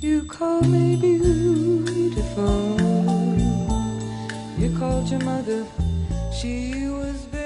You called me beautiful. You called your mother, she was very